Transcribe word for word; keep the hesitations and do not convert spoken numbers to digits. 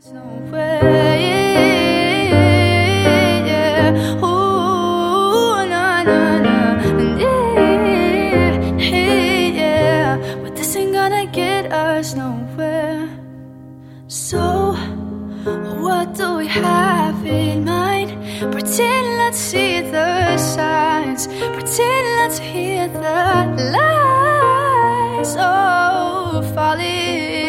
Nowhere, yeah. Ooh, nah, nah, nah. Yeah, yeah. But this ain't gonna get us nowhere. So, what do we have in mind? Pretend let's see the signs. Pretend let's hear the lies. Oh, falling